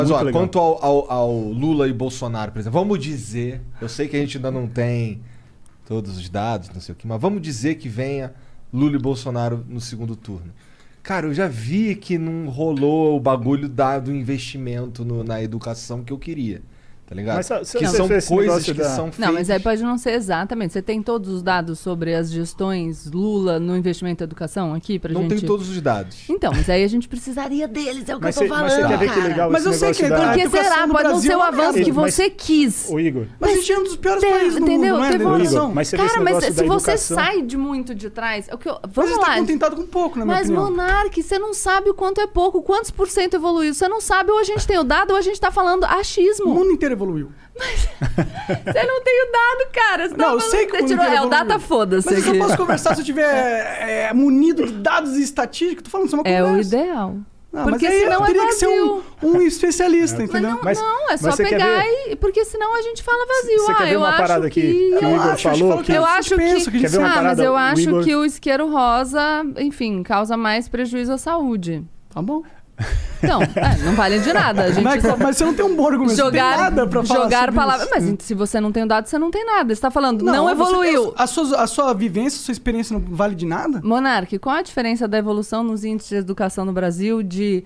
Mas Muito ó, legal. quanto ao Lula e Bolsonaro, por exemplo, vamos dizer, eu sei que a gente ainda não tem todos os dados, não sei o que, mas vamos dizer que venha Lula e Bolsonaro no segundo turno. Cara, eu já vi que não rolou o bagulho do investimento na educação que eu queria. Tá ligado? Mas se que você são fez esse coisas negócio que da- são feitas... Não, mas aí pode não ser exatamente. Você tem todos os dados sobre as gestões Lula no investimento em educação aqui pra Não gente... tem todos os dados. Então, mas aí a gente precisaria deles, é o que Mas eu tô você falando, quer ver que cara. legal Mas esse eu sei negócio que da... a Porque educação será? no Pode não Brasil ser o é uma avanço merda. que Mas- você quis. Ô, Igor, Mas a gente é um dos piores países do Entendeu? mundo, não é? Teve Da um- educação. mas você vê esse Cara, mas negócio se da você educação. sai de muito de trás... É o que eu... Mas Vamos você lá. tá contentado com pouco, na minha Mas, opinião. Monark, você não sabe o quanto é pouco. Quantos por cento evoluiu? Você não sabe, ou a gente tem o dado, ou a gente tá falando O achismo. mundo inteiro evoluiu. Você não tem o dado, cara. Você Não, eu tá sei que o falando- mundo você tirou- inteiro É o evoluiu. data foda-se Mas eu só aqui. posso conversar se eu tiver munido de dados e estatísticas. Tô falando, isso é uma É o conversa. ideal. Não, Porque mas aí senão eu é teria que ser vazio. um especialista, Mas entendeu? não, Mas- não, é mas só você quer pegar ver? e... Porque senão a gente fala vazio. Você quer ver eu uma acho parada que o Eu Igor acho, a gente falou? falou que Eu a gente acho que... pensa, que a gente Quer ver uma mas parada? eu O acho Igor- que o isqueiro rosa, enfim, causa mais prejuízo à saúde. Tá bom. Então, não vale de nada. A gente Mas você não tem um bom argumento. Você não tem nada pra falar jogar sobre palavras. isso. Mas se você não tem o dado, você não tem nada. Você tá falando, não evoluiu. A sua vivência, a sua experiência não vale de nada? Monark, qual a diferença da evolução nos índices de educação no Brasil de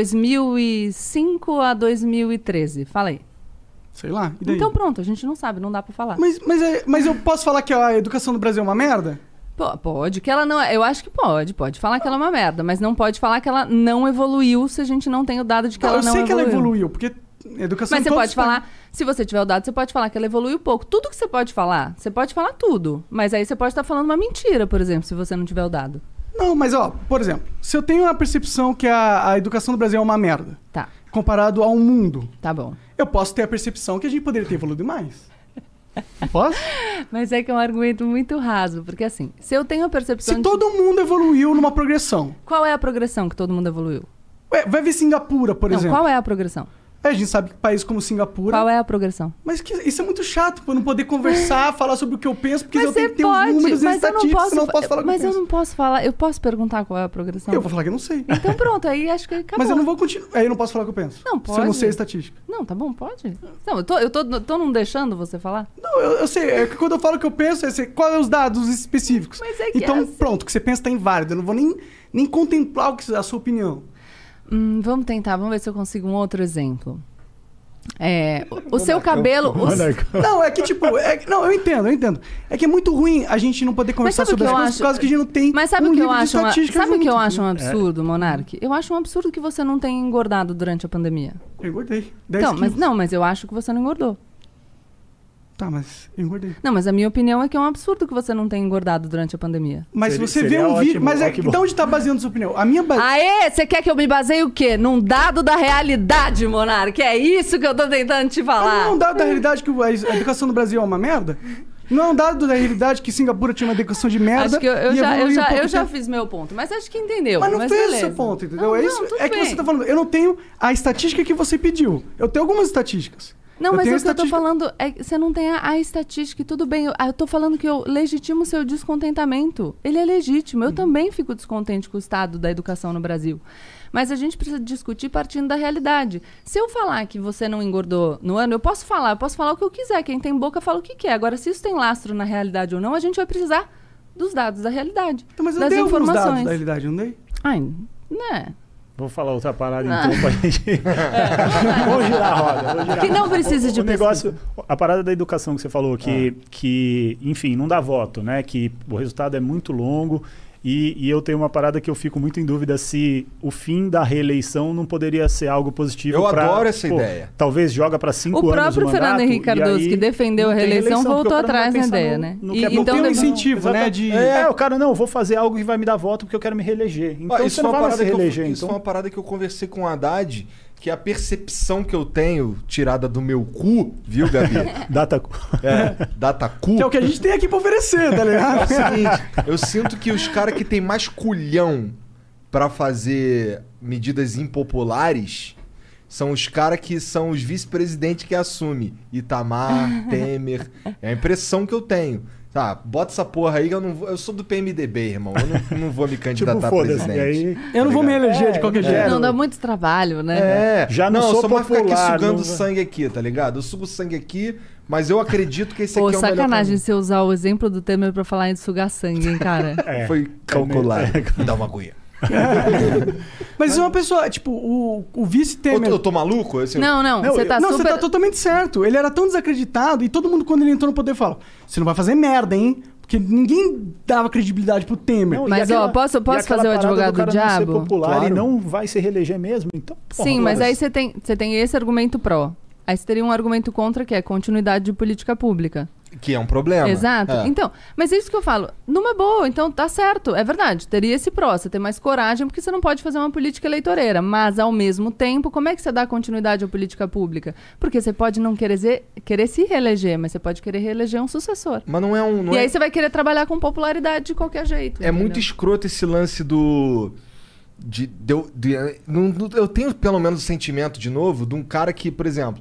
2005 a 2013? Fala aí. Sei lá. E daí? Então pronto, a gente não sabe, não dá pra falar. Mas eu posso falar que a educação do Brasil é uma merda? Pode, que ela não é. Eu acho que pode falar que ela é uma merda, mas não pode falar que ela não evoluiu se a gente não tem o dado de que ela eu não sei evoluiu. que ela evoluiu, porque a educação... Mas você todos pode falar, se você tiver o dado, você pode falar que ela evoluiu pouco. Tudo que você pode falar tudo. Mas aí você pode estar falando uma mentira, por exemplo, se você não tiver o dado. Não, mas ó, por exemplo, se eu tenho a percepção que a educação do Brasil é uma merda, Tá, comparado ao mundo, tá bom. eu posso ter a percepção que a gente poderia ter evoluído mais. Posso? Mas é que é um argumento muito raso, porque assim, se eu tenho a percepção Se todo mundo evoluiu numa progressão. Qual é a progressão que todo mundo evoluiu? Ué, vai ver Singapura, por Não, exemplo. qual é a progressão? A gente sabe que países como Singapura... Qual é a progressão? Mas isso é muito chato, pô, eu não poder conversar, falar sobre o que eu penso, porque eu Mas tenho você que ter os pode, números e mas eu não estatísticas, posso, senão eu posso falar o que eu mas eu penso. não posso falar, eu posso perguntar qual é a progressão? Eu vou falar que eu não sei. Então pronto, aí acho que acabou. Mas eu não vou continuar. Aí eu não posso falar o que eu penso. Não, Se eu não pode. sei a estatística. Não, tá bom, pode. Não, eu tô não deixando você falar? Não, eu sei. É que quando eu falo o que eu penso, é sei qual é os dados específicos. Mas é que então, é assim. pronto, o que você pensa tá inválido. Eu não vou nem contemplar a sua opinião. Vamos tentar, vamos ver se eu consigo um outro exemplo. O seu cabelo... Não, é que tipo... não, eu entendo. É que é muito ruim a gente não poder conversar sabe o sobre que as eu coisas acho? por causa que a gente não tem Mas sabe o que livro eu de acho? estatística Sabe o que eu junto, acho um entendeu? absurdo, Monark? Eu acho um absurdo que você não tenha engordado durante a pandemia. Eu engordei. 10 Então, quilos. mas eu acho que você não engordou. Tá, mas eu engordei. Não, mas a minha opinião é que é um absurdo que você não tenha engordado durante a pandemia. Mas Seria- se você vê seria um vídeo... ótimo, Mas ótimo. de onde tá baseando sua opinião? A minha base... Aê, você quer que eu me baseie o quê? Num dado da realidade, Monark. É isso que eu tô tentando te falar. Não é um dado da realidade que a educação do Brasil é uma merda? Não é um dado da realidade que Singapura tinha uma educação de merda? Acho que eu e evoluiu em pouco já tempo? fiz meu ponto, mas acho que entendeu. Mas não fez o beleza. seu ponto, entendeu? Não, é não, isso. tudo É que bem. você tá falando. Eu não tenho a estatística que você pediu. Eu tenho algumas estatísticas. Não, Eu mas tenho o que eu tô estatística- falando é que você não tem a estatística e tudo bem. Eu tô falando que eu legitimo o seu descontentamento. Ele é legítimo. Eu também fico descontente com o estado da educação no Brasil. Mas a gente precisa discutir partindo da realidade. Se eu falar que você não engordou no ano, eu posso falar o que eu quiser. Quem tem boca fala o que quer. Agora, se isso tem lastro na realidade ou não, a gente vai precisar dos dados da realidade. Então, mas eu das dei alguns dados informações. da realidade, não dei? Ai, né? Vou falar outra parada então pra gente... Vamos girar a roda. Vamos girar. Que não precisa de o negócio, a parada da educação que você falou, que, enfim, não dá voto, né? Que o resultado é muito longo. E eu tenho uma parada que eu fico muito em dúvida se o fim da reeleição não poderia ser algo positivo. Eu adoro essa ideia. Talvez joga para 5 anos O próprio mandato, Fernando Henrique e Cardoso, aí que defendeu a não tem reeleição, porque voltou o cara não vai atrás na pensar ideia, no- né? no E- que é bom. Não então tem um depois- incentivo, né? De... o cara, não, vou fazer algo que vai me dar voto porque eu quero me reeleger. Então Isso você não foi uma vai mais parada se que eu- reeleger. isso foi Então... uma parada que eu conversei com o Haddad, que a percepção que eu tenho, tirada do meu cu, viu, Gabi? Data... Data cu. Que é o que a gente tem aqui pra oferecer, tá É o ligado? seguinte, eu sinto que os caras que tem mais culhão pra fazer medidas impopulares são os caras que são os vice-presidentes que assumem. Itamar, Temer. É a impressão que eu tenho. Tá, bota essa porra aí que eu sou do PMDB, irmão. Eu não vou me candidatar a foda-se, presidente. aí... Eu não vou me eleger de qualquer jeito. Não dá muito trabalho, né? Já não eu sou só mais ficar aqui popular, sugando não- sangue aqui, tá ligado? Eu sugo sangue aqui, mas eu acredito que esse Pô, aqui é o melhor sacanagem caminho. você usar o exemplo do Temer pra falar em sugar sangue, hein, cara? Foi calculado. Dá uma agulha. Mas uma pessoa, tipo, o vice-Temer... Eu tô maluco? Não, você tá não, super... você tá totalmente certo. Ele era tão desacreditado e todo mundo, quando ele entrou no poder, fala: você não vai fazer merda, hein? Porque ninguém dava credibilidade pro Temer. Não, e Mas, aquela- posso e aquela fazer o parada advogado do cara do não ser diabo? popular Claro. e não vai se reeleger mesmo, então... porra, Sim, mas aí foda-se. você tem esse argumento pró. Aí você teria um argumento contra, que é continuidade de política pública. Que é um problema. Exato. É. Então, mas é isso que eu falo. Numa boa, então tá certo. É verdade. Teria esse pró. Você tem mais coragem porque você não pode fazer uma política eleitoreira. Mas, ao mesmo tempo, como é que você dá continuidade à política pública? Porque você pode não querer se reeleger, mas você pode querer reeleger um sucessor. Mas não é um... não E é... aí você vai querer trabalhar com popularidade de qualquer jeito. É entendeu? muito escroto esse lance do... eu tenho pelo menos o sentimento, de novo, de um cara que, por exemplo...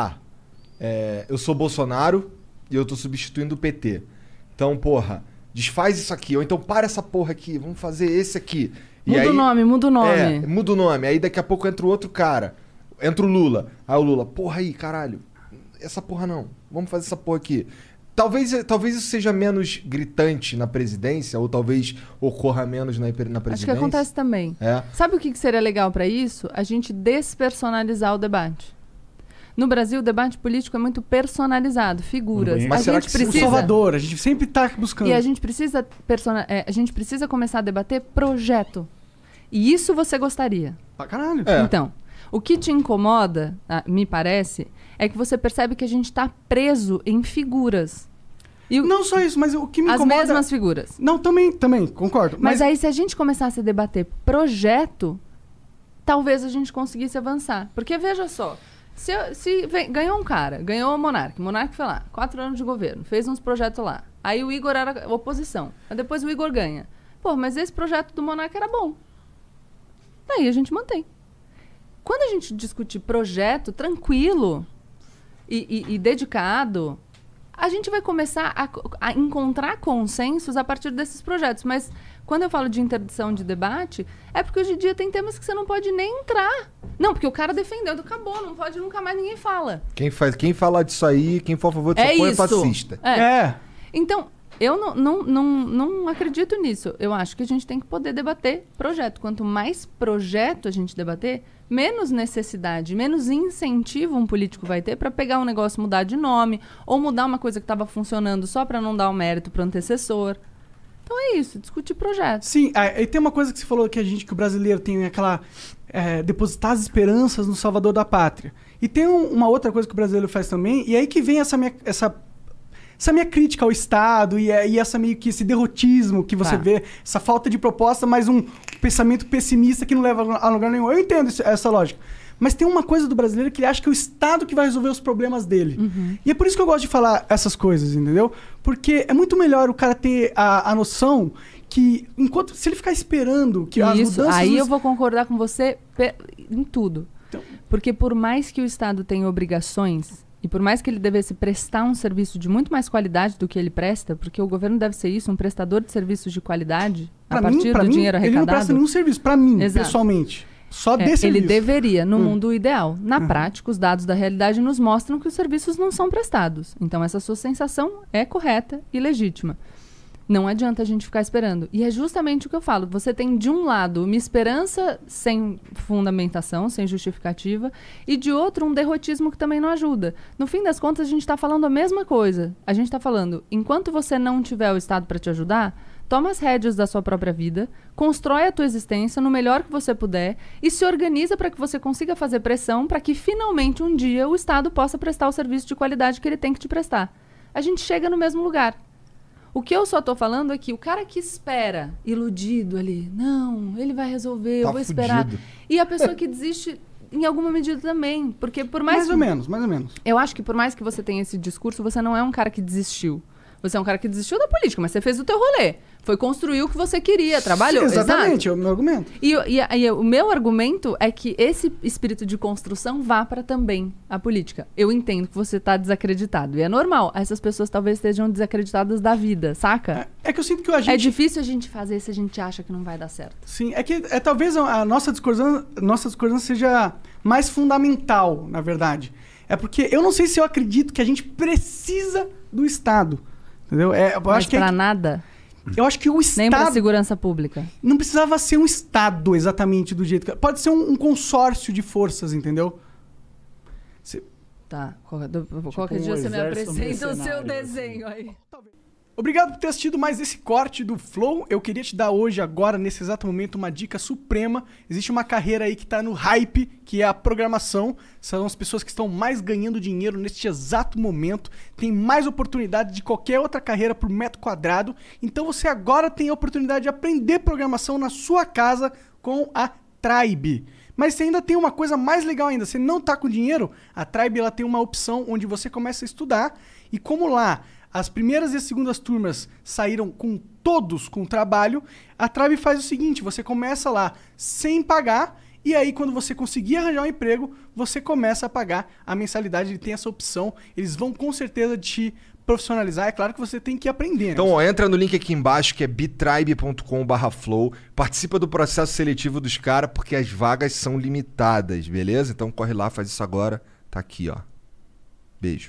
eu sou Bolsonaro e eu tô substituindo o PT. Então, porra, desfaz isso aqui. Ou então para essa porra aqui, vamos fazer esse aqui. Muda o nome. Muda o nome. Aí daqui a pouco entra o outro cara. Entra o Lula. Aí o Lula, porra aí, caralho. Essa porra não. Vamos fazer essa porra aqui. Talvez isso seja menos gritante na presidência, ou talvez ocorra menos na presidência. Acho que acontece também. Sabe o que seria legal pra isso? A gente despersonalizar o debate. No Brasil, o debate político é muito personalizado, figuras. Mas a será gente que O Salvador, a gente sempre tá buscando. E a gente precisa a gente precisa começar a debater projeto. E isso você gostaria. Pra caralho. Então, o que te incomoda, me parece, é que você percebe que a gente está preso em figuras. E Não só isso, mas o que me as incomoda... mesmas figuras. Não, também, concordo. Mas aí, se a gente começasse a debater projeto, talvez a gente conseguisse avançar. Porque, veja só, ganhou um cara, ganhou o Monark foi lá, 4 anos de governo, fez uns projetos lá. Aí o Igor era oposição. Aí depois o Igor ganha. Pô, mas esse projeto do Monark era bom. Daí a gente mantém. Quando a gente discutir projeto tranquilo e dedicado, a gente vai começar a encontrar consensos a partir desses projetos. Mas quando eu falo de interdição de debate, é porque hoje em dia tem temas que você não pode nem entrar. Não, porque o cara defendeu, acabou, não pode, nunca mais ninguém fala. Quem falar disso aí, quem for a favor disso é fascista. Então, eu não acredito nisso. Eu acho que a gente tem que poder debater projeto. Quanto mais projeto a gente debater, menos necessidade, menos incentivo um político vai ter para pegar um negócio, mudar de nome, ou mudar uma coisa que estava funcionando só para não dar o mérito para o antecessor. Então é isso, discutir projetos. Sim, e tem uma coisa que você falou que o brasileiro tem aquela... depositar as esperanças no salvador da pátria. E tem uma outra coisa que o brasileiro faz também, e aí que vem essa minha crítica ao Estado e essa meio que esse derrotismo que você vê, essa falta de proposta, mas um pensamento pessimista que não leva a lugar nenhum. Eu entendo essa lógica. Mas tem uma coisa do brasileiro que ele acha que é o Estado que vai resolver os problemas dele. E é por isso que eu gosto de falar essas coisas, entendeu? Porque é muito melhor o cara ter a noção que, se ele ficar esperando que as mudanças... Aí eu vou concordar com você em tudo. Então, porque por mais que o Estado tenha obrigações, e por mais que ele devesse prestar um serviço de muito mais qualidade do que ele presta, porque o governo deve ser isso, um prestador de serviços de qualidade, a partir do dinheiro arrecadado... Ele não presta nenhum serviço, pra mim, Exato. pessoalmente. Só desse ele serviço. deveria, no mundo ideal. Na prática, os dados da realidade nos mostram que os serviços não são prestados. Então, essa sua sensação é correta e legítima. Não adianta a gente ficar esperando. E é justamente o que eu falo. Você tem, de um lado, uma esperança sem fundamentação, sem justificativa, e, de outro, um derrotismo que também não ajuda. No fim das contas, a gente está falando a mesma coisa. A gente está falando, enquanto você não tiver o Estado para te ajudar, toma as rédeas da sua própria vida, constrói a tua existência no melhor que você puder e se organiza para que você consiga fazer pressão para que, finalmente, um dia, o Estado possa prestar o serviço de qualidade que ele tem que te prestar. A gente chega no mesmo lugar. O que eu só tô falando é que o cara que espera, iludido ali, não, ele vai resolver, eu vou esperar. E a pessoa que desiste, em alguma medida também. Porque por mais... Mais ou menos. Eu acho que por mais que você tenha esse discurso, você não é um cara que desistiu. Você é um cara que desistiu da política, mas você fez o teu rolê. Foi construir o que você queria, trabalhou. Sim, exatamente, exato. é o meu argumento. E o meu argumento é que esse espírito de construção vá para também a política. Eu entendo que você está desacreditado. E é normal. Essas pessoas talvez estejam desacreditadas da vida, saca? É que eu sinto que a gente... É difícil a gente fazer se a gente acha que não vai dar certo. Sim, é que talvez a nossa discordância seja mais fundamental, na verdade. É porque eu não sei se eu acredito que a gente precisa do Estado. Entendeu? Eu Mas acho que pra nada. Eu acho que o Nem pra Estado... segurança pública. Não precisava ser um Estado exatamente do jeito que... Pode ser um consórcio de forças, entendeu? Tá. Qualquer um dia você me exército apresenta o seu mercenário, desenho aí. Obrigado por ter assistido mais esse corte do Flow. Eu queria te dar hoje, agora, nesse exato momento, uma dica suprema. Existe uma carreira aí que tá no hype, que é a programação. São as pessoas que estão mais ganhando dinheiro neste exato momento. Tem mais oportunidade de qualquer outra carreira por metro quadrado. Então você agora tem a oportunidade de aprender programação na sua casa com a Tribe. Mas você ainda tem uma coisa mais legal ainda. Você não tá com dinheiro? A Tribe ela tem uma opção onde você começa a estudar. E como lá as primeiras e as segundas turmas saíram com todos com trabalho, a Tribe faz o seguinte, você começa lá sem pagar, e aí quando você conseguir arranjar um emprego, você começa a pagar a mensalidade, ele tem essa opção, eles vão com certeza te profissionalizar, é claro que você tem que aprender. Então, ó, entra no link aqui embaixo, que é bitribe.com/flow, participa do processo seletivo dos caras, porque as vagas são limitadas, beleza? Então corre lá, faz isso agora, tá aqui, ó. Beijo.